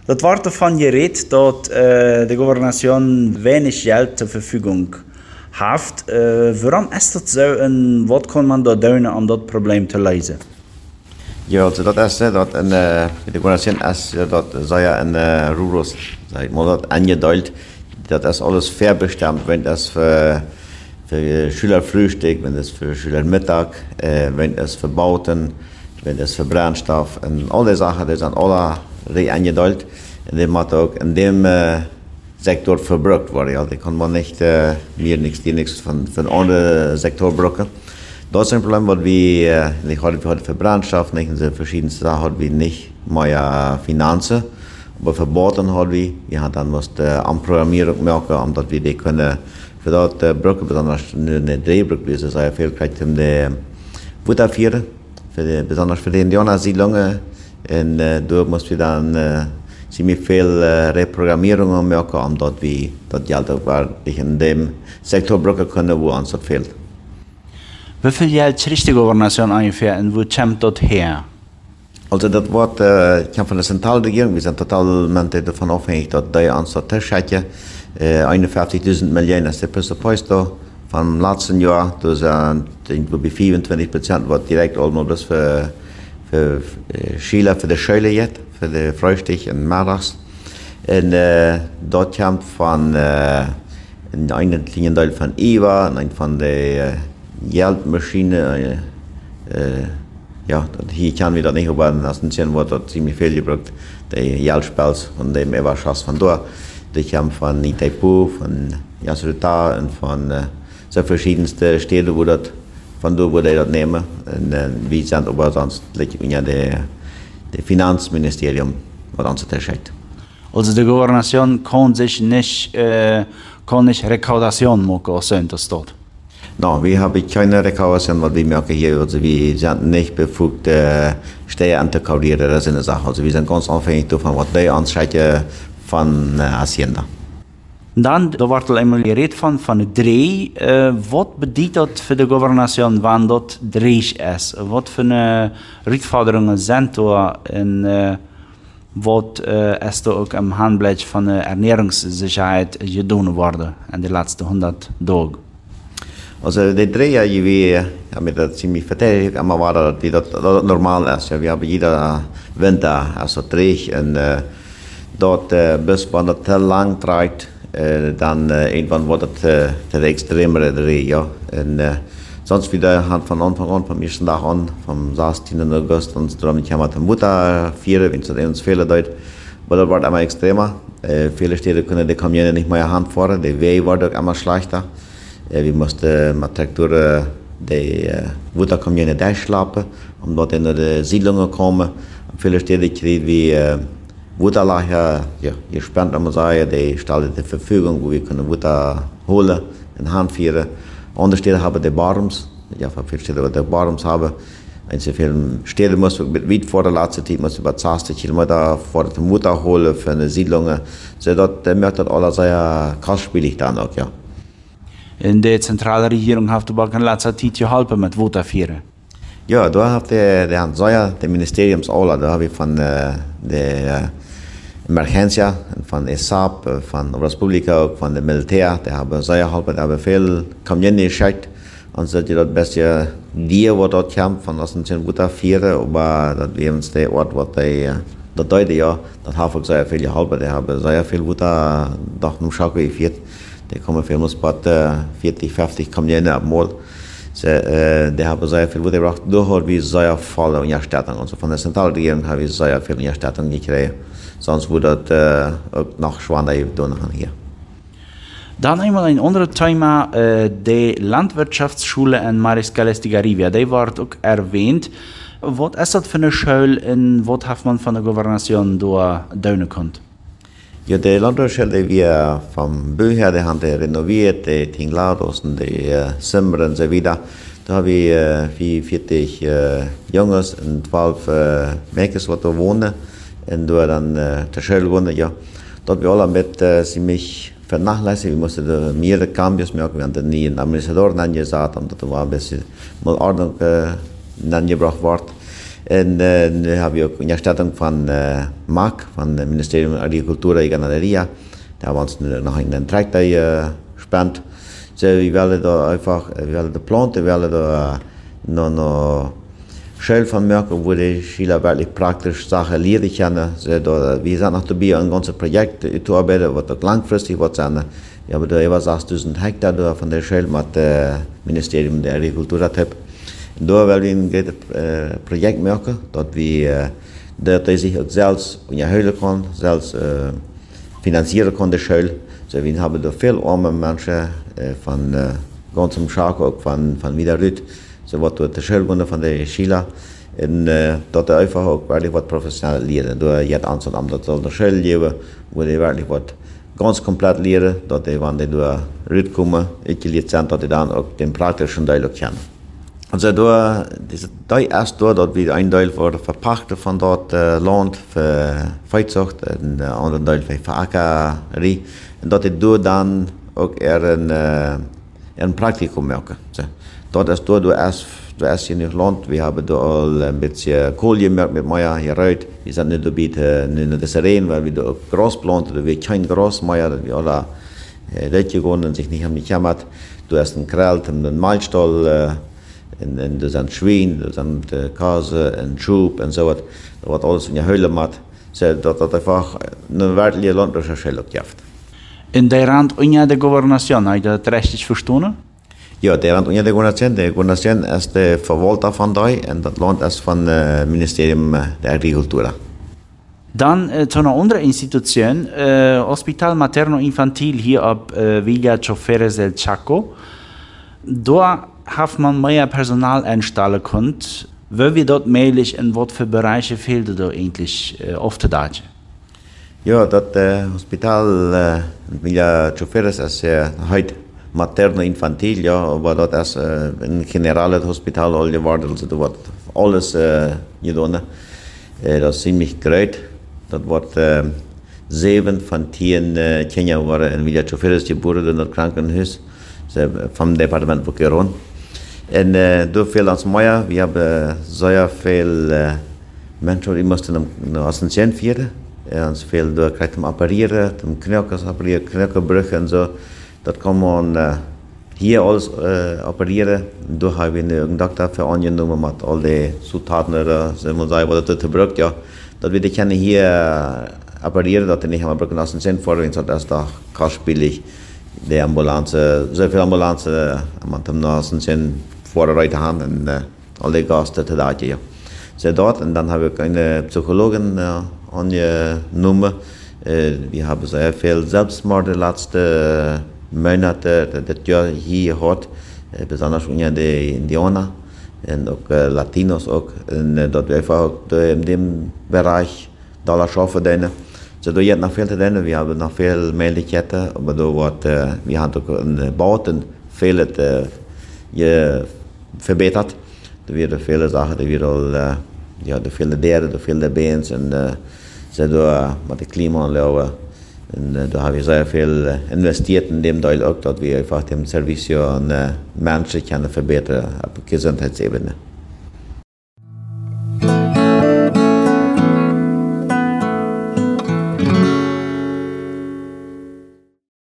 Das wordt davon geredet, dass die Gouvernation wenig Geld zur Verfügung hat. Warum ist das so und was kann man da tun, um das Problem zu lösen? Ja, also das ist dat die Gouvernation ist, dat sei ja in Rurus, sag ich mal, dat angedeutet, das ist alles fair bestimmt, wenn das für Schülerfrühstück, wenn das für Schülermittag, wenn das für Bauten, wenn das für Brennstoff und all die Sachen, die sind alle angedeutet, in dem man auch in dem Sektor verbraucht wurde. Ja, da kann man nicht nichts von anderen Sektor brauchen. Das ist ein Problem, was wir nicht heute für Brennstoff, nicht in so verschiedene Sachen haben wir nicht mehr Finanzen, aber für Bauten haben wir haben dann muss die Anprogrammierung machen, damit wir die können für das Brücke, besonders eine Drehbrücke, wie es sehr viel kriegt, um die Wutterführer, besonders für die Indianersiedlungen. Und da müssen wir dann ziemlich viel Reprogrammierung machen, damit wir das Geld auch wirklich in dem Sektor brauchen können, wo uns das fehlt. Wie viel Geld kriegt die Gouvernation ungefähr und wo kommt das her? Also das Wort kommt von der Zentralregierung. Wir sind total davon abhängig, dass die uns das Tisch hat. 51.000 Millionen ist der Preisposter vom letzten Jahr. Das sind 25%, was direkt alles für Schüler für die Schule jetzt, für die Frühstück und Mittags. Und dort kommt von einen kleinen Teil von IVA, und von der Geldmaschine. Ja, hier kann wir das nicht, aber das wird dort ziemlich viel gebraucht. Die Geldspels von dem Überschuss von dort. Die kommen von Itaipu, von Yasuruta und von so verschiedensten Städten, wo das von dort, wo die das nehmen. Und wir sind aber sonst ja das Finanzministerium, was uns das schickt. Also die Gouvernation kann nicht Rekaudation machen, so das dort? No, wir haben keine Rekaudation, was wir merken hier. Also wir sind nicht befugt, Steuern anzukaudieren, das ist eine Sache. Also wir sind ganz abhängig davon, was die anschreiben von Hacienda. Dann, da wird einmal geredet von Dreh. Was bedeutet das für die Gouvernation, wenn das Dreh ist? Was für eine Herausforderungen sind da und was ist da auch am Handblatt von der Ernährungssicherheit getan worden in den letzten 100 Tagen? Also die Dreh, wir haben das ziemlich verteidigt, aber war das normal ist. Ja, wir haben jeder Winter also Dreh und dort bis man das lang trägt, dann irgendwann wird das der extremere Dreh, ja. Und sonst wieder von Anfang an, vom ersten Tag an, vom 16. August, und darum haben wir die Mutter vier, wenn es uns fehlen dort, aber das wird immer extremer. Viele Städte können die Kamione nicht mehr Hand fahren, die Wege wird auch immer schlechter. Wir mussten mit Traktoren die Wutterkamione durchschlappen, um dort in die Siedlungen zu kommen. Viele Städte kriegen wir Wutterlager, ja, gespannt, muss man sagen, die stellen zur Verfügung, wo wir können Wutter holen, in Hand führen. Andere Städte haben die Barms, ja, viele Städte, die Barms haben. In so vielen Städten muss man mit weit vor der letzten Zeit muss über 20 Kilometer vor der Wutter holen für eine Siedlung. So dort merkt das alles sehr kostspielig dann auch, ja. In der Zentralregierung hat aber in letzter Zeit geholfen mit Wutterführen. Ja, da hat der Säuer, der Ministeriumsaula, da habe ich von der Emergencia, von ESAP, von der Republika, von dem Militär, der haben Säuer geholfen, der haben viel Kamione geschickt. Und so die dort beste Gier, wo dort kam, von das sind Wutterführen, aber das wir uns der Ort, wo das Leute, ja, das haben sehr viel geholfen, der haben sehr viel Wutter doch nur Schau geführt. Die kommen für uns bald 40, 50 Kamione ab Mal. Die haben sehr viel Wutter gebracht. Da haben wir sehr volle Unterstützung. Also von der Zentralregierung haben wir sehr viel Unterstützung gekriegt. Sonst würde das auch noch schwerer tun hier. Dann einmal ein anderes Thema, die Landwirtschaftsschule in Mariscal Estigarribia. Die wird auch erwähnt. Was ist das für eine Schule und was hat man von der Gouvernation da tun können? Ja, die Landwirtschaftsschule, die wir vom Bau her, die haben die renoviert, die Tinglados und die Zimmer und so weiter. Da haben wir 44 Jungs und 12 Mädchen, die da wohnen. Und da dann der Schule wohnen, ja. Dort wir alle mit ziemlich vernachlässigt. Wir mussten mehrere Cambios machen. Wir haben nie einen Administrator angesagt, und da war ein bisschen mal Ordnung angebracht worden. Und dann habe ich auch Unterstützung von MAG, von dem Ministerium der Agricultura y Ganadería. Da haben wir uns noch einen Traktor gespannt. So, wir werden da einfach, wir werden da planen, wir werden da noch Schule von merken, wo die Schüler wirklich praktisch Sachen lernen können. So, da, wir sind noch dabei, ein ganzes Projekt zu arbeiten, was dort langfristig wird sein. Wir haben da über 6.000 Hektar da von der Schule mit dem Ministerium der Agricultura. Da werden wir ein großes Projekt machen, dass wir dort sich auch selbst unterhalten können, selbst finanzieren können, die Schule. So, wir haben da viele arme Menschen von ganzem Schach, auch von Widerrüt, so was dort die Schule von den Schülern. Und dort einfach auch wirklich was professionell lernen. Da jetzt Amsterdam, das soll eine Schule geben, wo die wirklich was ganz komplett lernen, dass die, wenn die da rüberkommen, gelehrt sind, dass die dann auch den praktischen Teil kennen. Also da ist erst da, dass wir ein Teil für Verpachten von dort Land für Viehzucht, und ein anderer Teil für Ackerie. Und dass die dann auch ein Praktikum machen. So. Dort ist da, du erst hier nicht Land. Wir haben da all ein bisschen Kohl gemerkt mit Meier hier raus. Wir sind nicht dabei, nicht das Rehen, weil wir da auch Gras planten, da wir kein Gras mehr, dass wir alle durchgegangen und sich nicht haben gekümmert. Du hast einen Krell, einen Mahlstall, und da sind Schweine, da sind Käse, ein Schub und so was. Da wird alles in der Höhle gemacht. So, das hat einfach eine wirkliche landwirtschaftliche Schule gehabt. In der Rand unter der Gouvernation, habe ich das richtig verstanden? Ja, der Rand unter der Gouvernation ist der Verwalter von da und das Land ist vom Ministerium der Agricultura. Dann zu einer anderen Institution, Hospital Materno-Infantil hier ab Villa Choferes del Chaco. Da hat man mehr Personal einstellen können. Wie wir dort möglich in was für Bereiche fehlt da eigentlich oft da? Ja, das Hospital Villa Choferes ist heute Materno-Infantil, ja, aber das ist ein generelles Hospital geworden, also da wird alles getan. Das ist ziemlich groß. Das wird 7 von 10 Kinder waren in Villa Choferes geboren in das Krankenhaus vom Departement von Quirón. Und da fehlt uns mehr. Wir haben sehr viele Menschen, die mussten aus dem Zentrum führen. Uns fehlt da kriegt man operieren, zum Knöchel operieren, Knöchelbrüche und so. Das kann man hier alles operieren. Da haben wir einen Doktor für angenommen mit all den Zutaten oder so, man sagt, was das braucht, ja. Dass wir die können hier operieren, dass die nicht einmal brauchen aus dem Zentrum fahren, sondern das ist doch kostspielig. Die Ambulanze, so viele Ambulanzen, man hat aus dem Zentrum vorbereitet haben und all die Gäste da, ja. So dort, und dann habe ich eine Psychologin angenommen. Wir haben sehr viel Selbstmord die letzten Monate, das Jahr hier hat, besonders unter den Indianern und auch Latinos auch, und dort wir einfach in dem Bereich Dollar schaffen. So da jetzt noch viel zu tun, wir haben noch viel Möglichkeiten, aber da wird, wir haben auch in Bauten viele verbessert. Da wird viele Sachen, da wird all, ja, da viele Dere, da viele Beins und so da mit dem Klimaanlage. Und da habe ich sehr viel investiert in dem Teil auch, dass wir einfach den Service an Menschen können verbessern auf Gesundheitsebene.